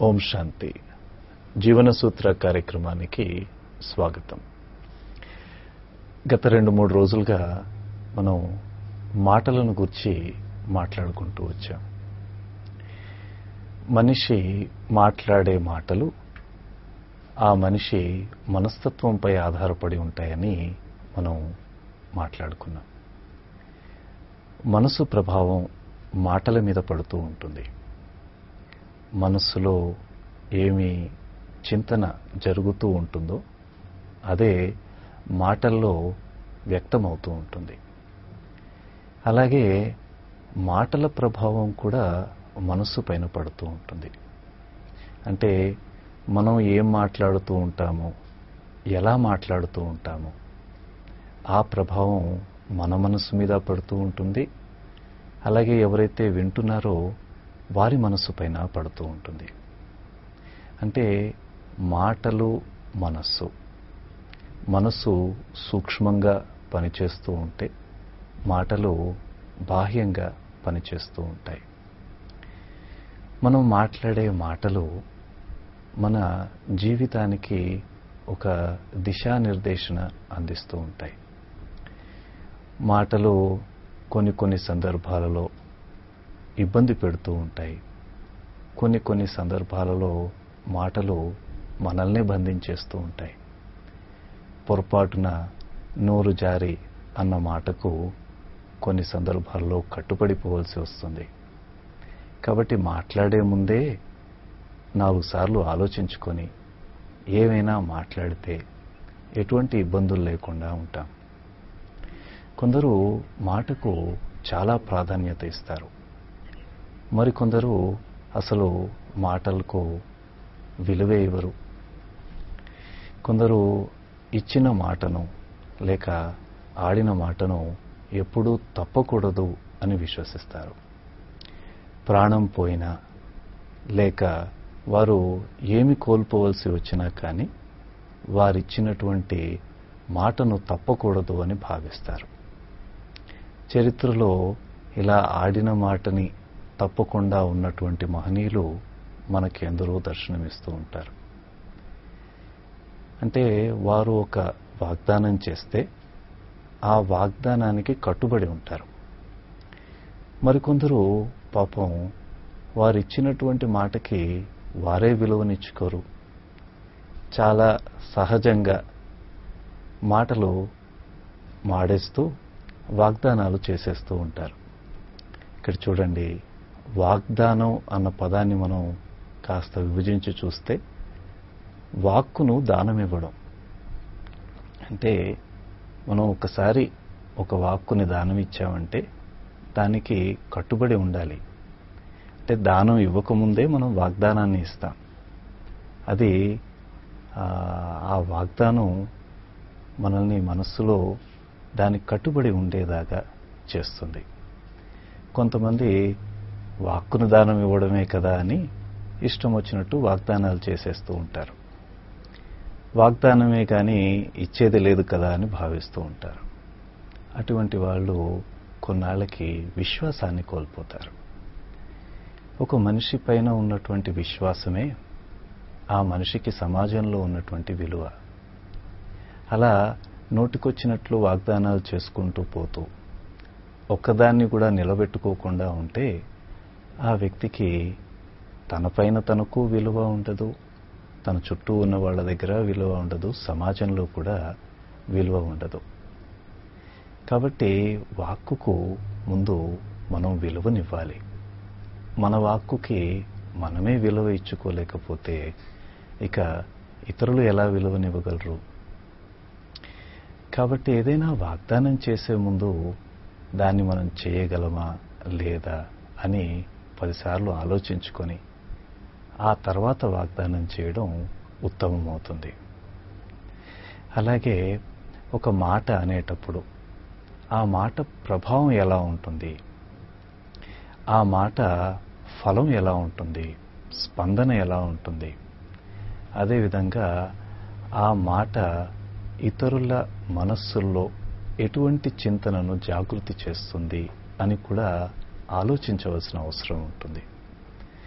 ఓం శాంతి. జీవన సూత్ర కార్యక్రమానికి స్వాగతం. గత 2-3 రోజులుగా మనం మాటలను గురించి మాట్లాడుకుంటూ వచ్చాం. మనిషి మాట్లాడే మాటలు ఆ మనిషి మనస్తత్వంపై ఆధారపడి ఉంటాయని మనం మాట్లాడుకున్నాం. మనసు ప్రభావం మాటల మీద పడుతూ ఉంటుంది. మనస్సులో ఏమి చింతన జరుగుతూ ఉంటుందో అదే మాటల్లో వ్యక్తమవుతూ ఉంటుంది. అలాగే మాటల ప్రభావం కూడా మనస్సు పైన పడుతూ ఉంటుంది. అంటే మనం ఏం మాట్లాడుతూ ఉంటామో, ఎలా మాట్లాడుతూ ఉంటామో ఆ ప్రభావం మన మనస్సు మీద పడుతూ ఉంటుంది. అలాగే ఎవరైతే వింటున్నారో వారి మనస్సు పైన పడుతూ ఉంటుంది. అంటే మాటలు మనస్సు సూక్ష్మంగా పనిచేస్తూ ఉంటే మాటలు బాహ్యంగా పనిచేస్తూ ఉంటాయి. మనం మాట్లాడే మాటలు మన జీవితానికి ఒక దిశానిర్దేశన అందిస్తూ ఉంటాయి. మాటలు కొన్ని సందర్భాలలో ఇబ్బంది పెడుతూ ఉంటాయి. కొన్ని సందర్భాలలో మాటలు మనల్నే బంధించేస్తూ ఉంటాయి. పొరపాటున నోరు జారి అన్న మాటకు కొన్ని సందర్భాల్లో కట్టుబడిపోవలసి వస్తుంది. కాబట్టి మాట్లాడే ముందే 4 సార్లు ఆలోచించుకొని ఏమైనా మాట్లాడితే ఎటువంటి ఇబ్బందులు లేకుండా ఉంటాం. కొందరు మాటకు చాలా ప్రాధాన్యత ఇస్తారు. మరికొందరు అసలు మాటలకు విలువే ఇవ్వరు. కొందరు ఇచ్చిన మాటను లేక ఆడిన మాటను ఎప్పుడూ తప్పకూడదు అని విశ్వసిస్తారు. ప్రాణం పోయినా లేక వారు ఏమి కోల్పోవలసి వచ్చినా కానీ వారిచ్చినటువంటి మాటను తప్పకూడదు అని భావిస్తారు. చరిత్రలో ఇలా ఆడిన మాటని తప్పకుండా ఉన్నటువంటి మహనీయులు మనకి ఎందరో దర్శనమిస్తూ ఉంటారు. అంటే వారు ఒక వాగ్దానం చేస్తే ఆ వాగ్దానానికి కట్టుబడి ఉంటారు. మరికొందరు పాపం వారిచ్చినటువంటి మాటకి వారే విలువనిచ్చుకోరు. చాలా సహజంగా మాటలు మాడేస్తూ వాగ్దానాలు చేసేస్తూ ఉంటారు. ఇక్కడ చూడండి, వాగ్దానం అన్న పదాన్ని మనం కాస్త విభజించి చూస్తే వాక్కును దానం ఇవ్వడం. అంటే మనం ఒకసారి ఒక వాక్కుని దానం ఇచ్చామంటే దానికి కట్టుబడి ఉండాలి. అంటే దానం ఇవ్వకముందే మనం వాగ్దానాన్ని ఇస్తాం. అది ఆ వాగ్దానం మనల్ని మనస్సులో దానికి కట్టుబడి ఉండేదాకా చేస్తుంది. కొంతమంది వాక్కును దానం ఇవ్వడమే కదా అని ఇష్టం వచ్చినట్టు వాగ్దానాలు చేసేస్తూ ఉంటారు. వాగ్దానమే కానీ ఇచ్చేది లేదు కదా అని భావిస్తూ ఉంటారు. అటువంటి వాళ్ళు కొన్నాళ్ళకి విశ్వాసాన్ని కోల్పోతారు. ఒక మనిషి పైన ఉన్నటువంటి విశ్వాసమే ఆ మనిషికి సమాజంలో ఉన్నటువంటి విలువ. అలా నోటికొచ్చినట్లు వాగ్దానాలు చేసుకుంటూ పోతూ ఒక్కదాన్ని కూడా నిలబెట్టుకోకుండా ఉంటే ఆ వ్యక్తికి తనపైన తనకు విలువ ఉండదు, తన చుట్టూ ఉన్న వాళ్ళ దగ్గర విలువ ఉండదు, సమాజంలో కూడా విలువ ఉండదు. కాబట్టి వాక్కుకు ముందు మనం విలువనివ్వాలి. మన వాక్కుకి మనమే విలువ ఇచ్చుకోలేకపోతే ఇక ఇతరులు ఎలా విలువనివ్వగలరు? కాబట్టి ఏదైనా వాగ్దానం చేసే ముందు దాన్ని మనం చేయగలమా లేదా అని 10 సార్లు ఆలోచించుకొని ఆ తర్వాత వాగ్దానం చేయడం ఉత్తమమవుతుంది. అలాగే ఒక మాట అనేటప్పుడు ఆ మాట ప్రభావం ఎలా ఉంటుంది, ఆ మాట ఫలం ఎలా ఉంటుంది, స్పందన ఎలా ఉంటుంది, అదేవిధంగా ఆ మాట ఇతరుల మనస్సుల్లో ఎటువంటి చింతనను జాగృతి చేస్తుంది అని కూడా ఆలోచించవలసిన అవసరం ఉంటుంది.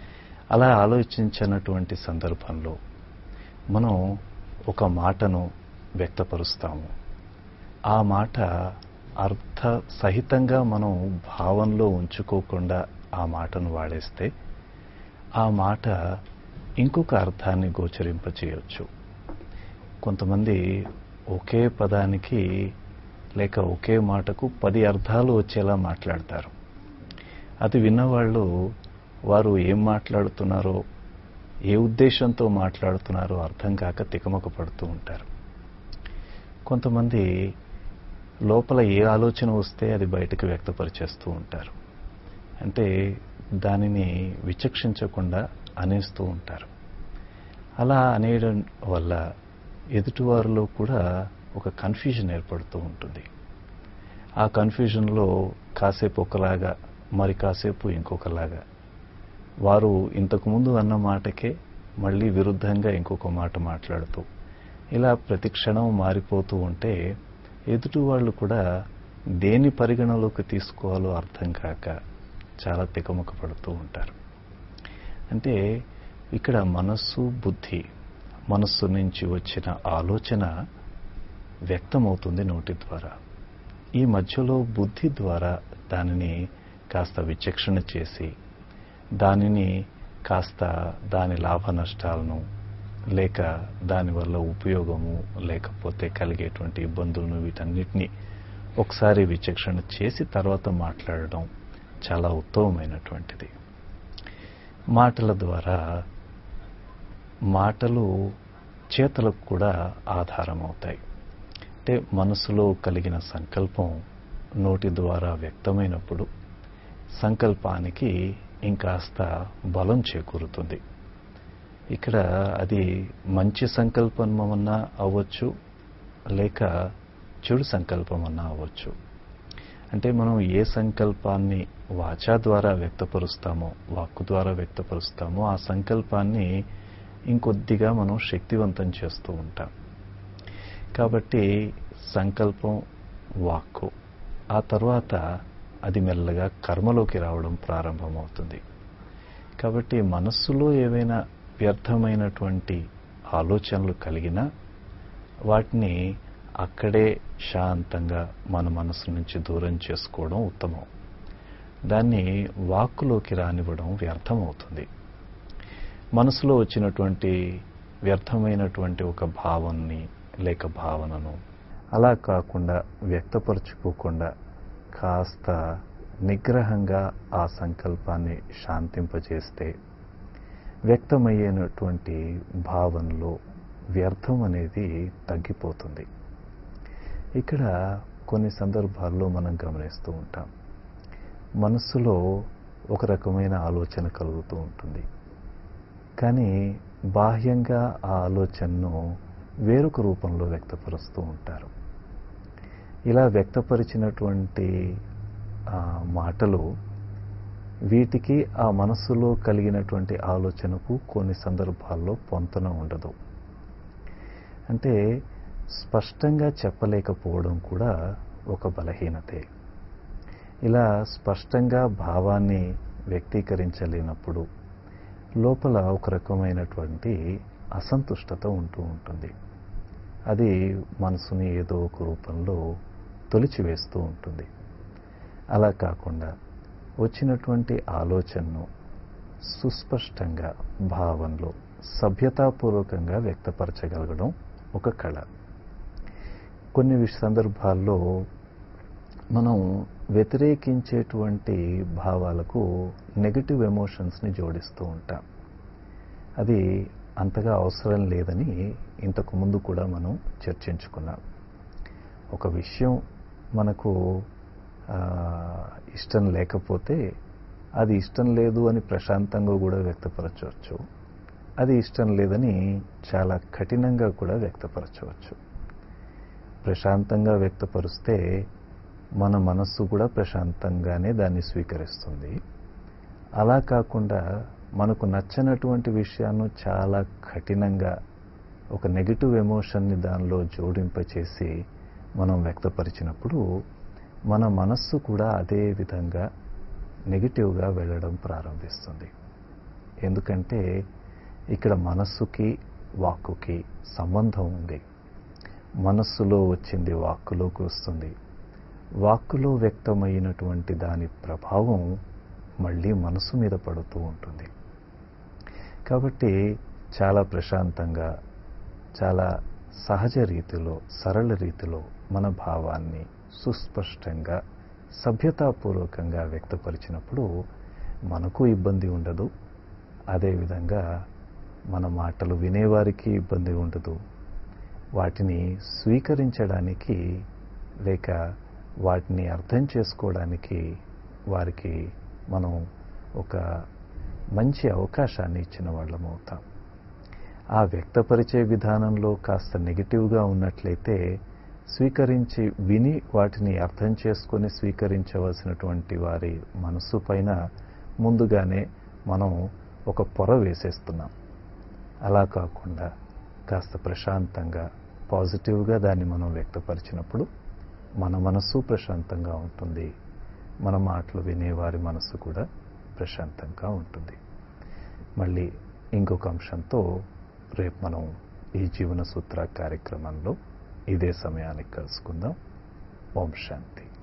అలా ఆలోచించినటువంటి సందర్భంలో మనం ఒక మాటను వ్యక్తపరుస్తాము. ఆ మాట అర్థ సహితంగా మనం భావంలో ఉంచుకోకుండా ఆ మాటను వాడేస్తే ఆ మాట ఇంకొక అర్థాన్ని గోచరింపచేయొచ్చు. కొంతమంది ఒకే పదానికి లేక ఒకే మాటకు 10 అర్థాలు వచ్చేలా మాట్లాడతారు. అది విన్నవాళ్ళు వారు ఏం మాట్లాడుతున్నారో, ఏ ఉద్దేశంతో మాట్లాడుతున్నారో అర్థం కాక తికమక పడుతూ ఉంటారు. కొంతమంది లోపల ఏ ఆలోచన వస్తే అది బయటకు వ్యక్తపరిచేస్తూ ఉంటారు. అంటే దానిని విచక్షించకుండా అనేస్తూ ఉంటారు. అలా అనేయడం వల్ల ఎదుటివారిలో కూడా ఒక కన్ఫ్యూజన్ ఏర్పడుతూ ఉంటుంది. ఆ కన్ఫ్యూజన్లో కాసేపు ఒకలాగా, మరి కాసేపు ఇంకొకలాగా, వారు ఇంతకుముందు అన్న మాటకే మళ్ళీ విరుద్ధంగా ఇంకొక మాట మాట్లాడుతూ ఇలా ప్రతి క్షణం మారిపోతూ ఉంటే ఎదుటి వాళ్ళు కూడా దేని పరిగణలోకి తీసుకోవాలో అర్థం కాక చాలా తికమక పడుతూ ఉంటారు. అంటే ఇక్కడ మనస్సు, బుద్ధి, మనస్సు నుంచి వచ్చిన ఆలోచన వ్యక్తమవుతుంది నోటి ద్వారా. ఈ మధ్యలో బుద్ధి ద్వారా దానిని కాస్త విచక్షణ చేసి దానిని కాస్త దాని లాభ నష్టాలను లేక దానివల్ల ఉపయోగము లేకపోతే కలిగేటువంటి ఇబ్బందులను వీటన్నిటినీ ఒకసారి విచక్షణ చేసి తర్వాత మాట్లాడడం చాలా ఉత్తమమైనటువంటిది. మాటల ద్వారా మాటలు చేతలకు కూడా ఆధారం అవుతాయి. అంటే మనసులో కలిగిన సంకల్పం నోటి ద్వారా వ్యక్తమైనప్పుడు సంకల్పానికి ఇంకాస్త బలం చేకూరుతుంది. ఇక్కడ అది మంచి సంకల్పమన్నా అవ్వచ్చు, లేక చెడు సంకల్పమన్నా అవ్వచ్చు. అంటే మనం ఏ సంకల్పాన్ని వాచా ద్వారా వ్యక్తపరుస్తామో, వాక్కు ద్వారా వ్యక్తపరుస్తామో ఆ సంకల్పాన్ని ఇంకొద్దిగా మనం శక్తివంతం చేస్తూ ఉంటాం. కాబట్టి సంకల్పం, వాక్కు, ఆ తర్వాత అది మెల్లగా కర్మలోకి రావడం ప్రారంభమవుతుంది. కాబట్టి మనస్సులో ఏవైనా వ్యర్థమైనటువంటి ఆలోచనలు కలిగినా వాటిని అక్కడే శాంతంగా మన మనసు నుంచి దూరం చేసుకోవడం ఉత్తమం. దాన్ని వాక్కులోకి రానివ్వడం వ్యర్థమవుతుంది. మనసులో వచ్చినటువంటి వ్యర్థమైనటువంటి ఒక భావాన్ని లేక భావనను అలా కాకుండా వ్యక్తపరుచుకోకుండా కాస్త నిగ్రహంగా ఆ సంకల్పాన్ని శాంతింపజేస్తే వ్యక్తమయ్యేటువంటి భావనలో వ్యర్థం అనేది తగ్గిపోతుంది. ఇక్కడ కొన్ని సందర్భాల్లో మనం గమనిస్తూ ఉంటాం. మనస్సులో ఒక రకమైన ఆలోచన కలుగుతూ ఉంటుంది, కానీ బాహ్యంగా ఆ ఆలోచనను వేరొక రూపంలో వ్యక్తపరుస్తూ ఉంటారు. ఇలా వ్యక్తపరిచినటువంటి మాటలు వీటికి ఆ మనస్సులో కలిగినటువంటి ఆలోచనకు కొన్ని సందర్భాల్లో పొంతన ఉండదు. అంటే స్పష్టంగా చెప్పలేకపోవడం కూడా ఒక బలహీనతే. ఇలా స్పష్టంగా భావాన్ని వ్యక్తీకరించలేనప్పుడు లోపల ఒక రకమైనటువంటి అసంతుష్టత ఉంటూ ఉంటుంది. అది మనసుని ఏదో ఒక రూపంలో తొలిచివేస్తూ ఉంటుంది. అలా కాకుండా వచ్చినటువంటి ఆలోచనను సుస్పష్టంగా భావంలో సభ్యతాపూర్వకంగా వ్యక్తపరచగలగడం ఒక కళ. కొన్ని సందర్భాల్లో మనం వ్యతిరేకించేటువంటి భావాలకు నెగటివ్ ఎమోషన్స్ని జోడిస్తూ ఉంటాం. అది అంతగా అవసరం లేదని ఇంతకు ముందు కూడా మనం చర్చించుకున్నాం. ఒక విషయం మనకు ఇష్టం లేకపోతే అది ఇష్టం లేదు అని ప్రశాంతంగా కూడా వ్యక్తపరచవచ్చు. అది ఇష్టం లేదని చాలా కఠినంగా కూడా వ్యక్తపరచవచ్చు. ప్రశాంతంగా వ్యక్తపరిస్తే మన మనస్సు కూడా ప్రశాంతంగానే దాన్ని స్వీకరిస్తుంది. అలా కాకుండా మనకు నచ్చనటువంటి విషయాన్ని చాలా కఠినంగా ఒక నెగటివ్ ఎమోషన్ని దానిలో జోడింపచేసి మనం వ్యక్తపరిచినప్పుడు మన మనస్సు కూడా అదే విధంగా నెగటివ్గా వెళ్ళడం ప్రారంభిస్తుంది. ఎందుకంటే ఇక్కడ మనస్సుకి వాక్కుకి సంబంధం ఉంది. మనస్సులో వచ్చింది వాక్కులోకి వస్తుంది. వాక్కులో వ్యక్తమైనటువంటి దాని ప్రభావం మళ్ళీ మనసు మీద పడుతూ ఉంటుంది. కాబట్టి చాలా ప్రశాంతంగా, చాలా సహజ రీతిలో, సరళ రీతిలో మన భావాన్ని సుస్పష్టంగా, సభ్యతాపూర్వకంగా వ్యక్తపరిచినప్పుడు మనకు ఇబ్బంది ఉండదు. అదేవిధంగా మన మాటలు వినేవారికి ఇబ్బంది ఉండదు. వాటిని స్వీకరించడానికి లేక వాటిని అర్థం చేసుకోవడానికి వారికి మనం ఒక మంచి అవకాశాన్ని ఇచ్చిన వాళ్ళం అవుతాం. ఆ వ్యక్తపరిచే విధానంలో కాస్త నెగిటివ్గా ఉన్నట్లయితే స్వీకరించి విని వాటిని అర్థం చేసుకొని స్వీకరించవలసినటువంటి వారి మనస్సు పైన ముందుగానే మనం ఒక పొర వేసేస్తున్నాం. అలా కాకుండా కాస్త ప్రశాంతంగా, పాజిటివ్గా దాన్ని మనం వ్యక్తపరిచినప్పుడు మన మనస్సు ప్రశాంతంగా ఉంటుంది. మన మాటలు వినేవారి మనస్సు కూడా ప్రశాంతంగా ఉంటుంది. మళ్ళీ ఇంకొక అంశంతో రేపు మనం ఈ జీవన సూత్ర కార్యక్రమంలో ఇదే సమయానికి కలుసుకుందాం. ఓం శాంతి.